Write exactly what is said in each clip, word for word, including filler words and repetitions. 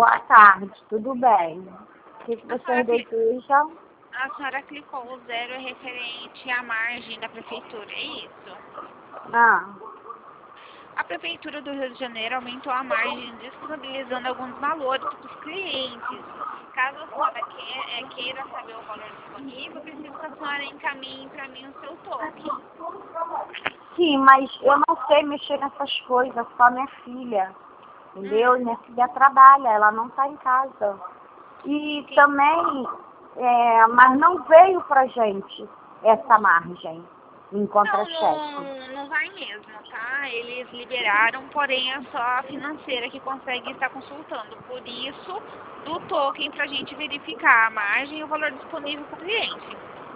Boa tarde, tudo bem? O que, que vocês desejam? A senhora clicou o zero referente à margem da prefeitura, é isso? Ah, A prefeitura do Rio de Janeiro aumentou a margem disponibilizando alguns valores para os clientes. Caso a senhora que- eh, queira saber o valor disponível, preciso que a senhora encaminhe para mim o seu token. sim, mas eu não sei mexer nessas coisas, só minha filha, entendeu? Hum. Minha filha trabalha, ela não está em casa. E Sim. também, é, mas não veio pra gente essa margem em Não, contra-cheque. não, não vai mesmo, tá? Eles liberaram, porém é só a financeira que consegue estar consultando. Por isso, do token para a gente verificar a margem e o valor disponível para o cliente.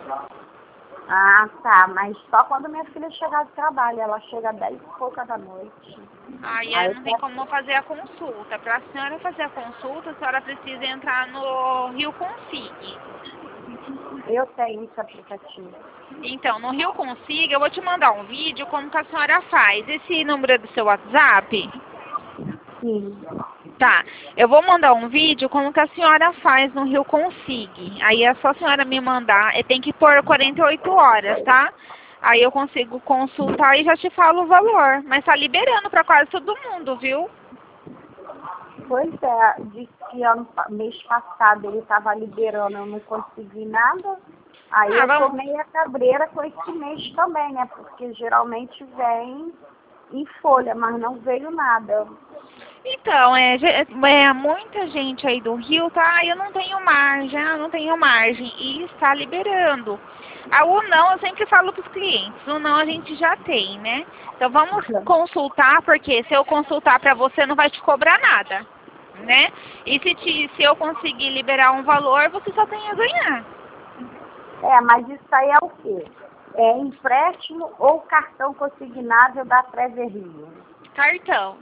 Ah, tá, mas só quando minha filha chegar do trabalho, ela chega às dez e pouca da noite. Aí Aí não tem eu como fazer a consulta. Para a senhora fazer a consulta, a senhora precisa entrar no Rio Consig. eu tenho esse aplicativo. Então, no Rio Consig, eu vou te mandar um vídeo como que a senhora faz. Esse número é do seu WhatsApp? Sim. Tá, eu vou mandar um vídeo como que a senhora faz no Rio Consig. Aí é só a senhora me mandar, e tem que pôr quarenta e oito horas, tá? Aí eu consigo consultar e já te falo o valor. Mas tá liberando pra quase todo mundo, viu? Pois é, disse que ano, pa- mês passado ele estava liberando, eu não consegui nada. Aí Ah, eu tô vamos... meio cabreira com esse mês também, né? Porque geralmente vem em folha, mas não veio nada. Então, é, ge- é, muita gente aí do Rio tá, ah, eu não tenho margem, ah, não tenho margem, e está liberando. Ah, o não, eu sempre falo para os clientes, o não a gente já tem, né? Então vamos consultar, porque se eu consultar para você não vai te cobrar nada, né? E se, te, se eu conseguir liberar um valor, você só tem a ganhar. É, mas isso aí é o quê? É empréstimo ou cartão consignável da Trever Rio? Cartão.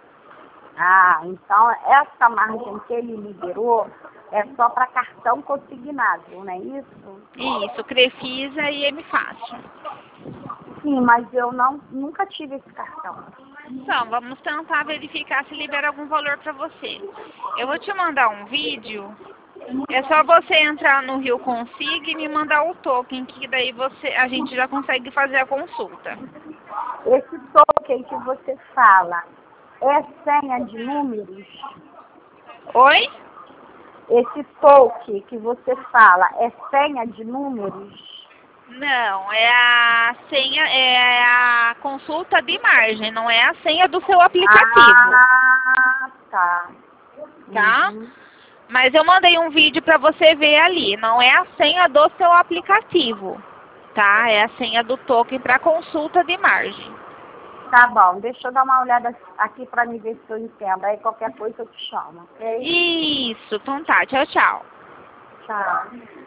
Ah, então essa margem que ele liberou é só para cartão consignável, não é isso? Isso, Crefisa e M Fácil. Sim, mas eu não, nunca tive esse cartão. Então, vamos tentar verificar se libera algum valor para você. Eu vou te mandar um vídeo. É só você entrar no Rio Consig e me mandar o token, que daí você, a gente já consegue fazer a consulta. Esse token que você fala é senha de números? Oi? Esse token que você fala é senha de números? Não, é a senha, é a consulta de margem, não é a senha do seu aplicativo, Ah, tá. tá? Uhum. Mas eu mandei um vídeo para você ver ali, não é a senha do seu aplicativo, tá? É a senha do token para consulta de margem. Tá bom, deixa eu dar uma olhada aqui para me ver se eu entendo. Aí qualquer coisa eu te chamo, ok? Isso, então tá, tchau, tchau. Tchau.